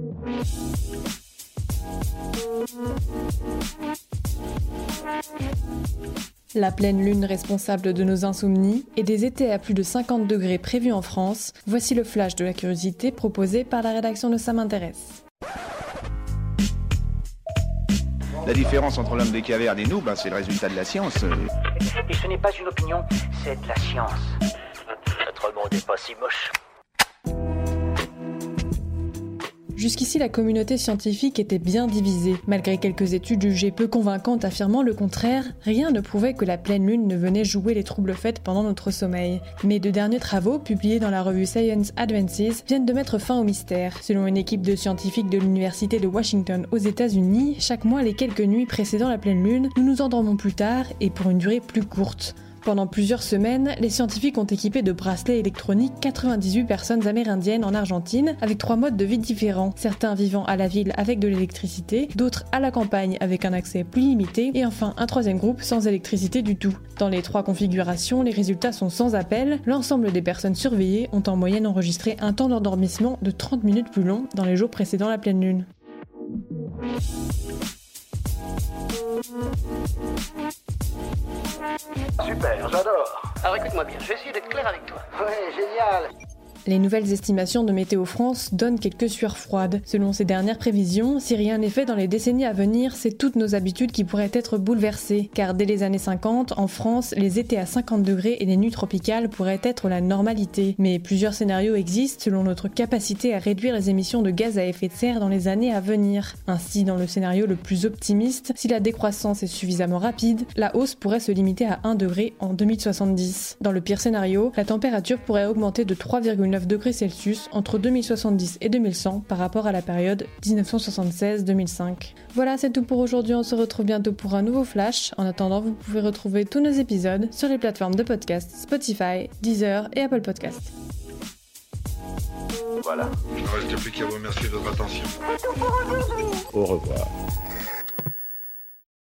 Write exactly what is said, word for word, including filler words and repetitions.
La pleine lune responsable de nos insomnies et des étés à plus de cinquante degrés prévus en France, voici le flash de la curiosité proposé par la rédaction de Ça m'intéresse. La différence entre l'homme des cavernes et nous, ben, c'est le résultat de la science. Et ce n'est pas une opinion, c'est de la science. Notre monde n'est pas si moche. Jusqu'ici, la communauté scientifique était bien divisée. Malgré quelques études jugées peu convaincantes affirmant le contraire, rien ne prouvait que la pleine lune ne venait jouer les troubles faits pendant notre sommeil. Mais de derniers travaux, publiés dans la revue Science Advances, viennent de mettre fin au mystère. Selon une équipe de scientifiques de l'université de Washington aux États-Unis, chaque mois les quelques nuits précédant la pleine lune, nous nous endormons plus tard et pour une durée plus courte. Pendant plusieurs semaines, les scientifiques ont équipé de bracelets électroniques quatre-vingt-dix-huit personnes amérindiennes en Argentine avec trois modes de vie différents, certains vivant à la ville avec de l'électricité, d'autres à la campagne avec un accès plus limité, et enfin un troisième groupe sans électricité du tout. Dans les trois configurations, les résultats sont sans appel, l'ensemble des personnes surveillées ont en moyenne enregistré un temps d'endormissement de trente minutes plus long dans les jours précédant la pleine lune. Super, j'adore. Alors écoute-moi bien, je vais essayer d'être clair avec toi. Ouais, génial. Les nouvelles estimations de Météo France donnent quelques sueurs froides. Selon ces dernières prévisions, si rien n'est fait dans les décennies à venir, c'est toutes nos habitudes qui pourraient être bouleversées. Car dès les années cinquante, en France, les étés à cinquante degrés et les nuits tropicales pourraient être la normalité. Mais plusieurs scénarios existent selon notre capacité à réduire les émissions de gaz à effet de serre dans les années à venir. Ainsi, dans le scénario le plus optimiste, si la décroissance est suffisamment rapide, la hausse pourrait se limiter à un degré en deux mille soixante-dix. Dans le pire scénario, la température pourrait augmenter de trois virgule neuf degrés Celsius entre deux mille soixante-dix et deux mille cent par rapport à la période dix-neuf cent soixante-seize à deux mille cinq. Voilà, c'est tout pour aujourd'hui, on se retrouve bientôt pour un nouveau flash. En attendant, vous pouvez retrouver tous nos épisodes sur les plateformes de podcast Spotify, Deezer et Apple Podcasts. Voilà. Il ne reste plus qu'à vous remercier de votre attention. Au revoir.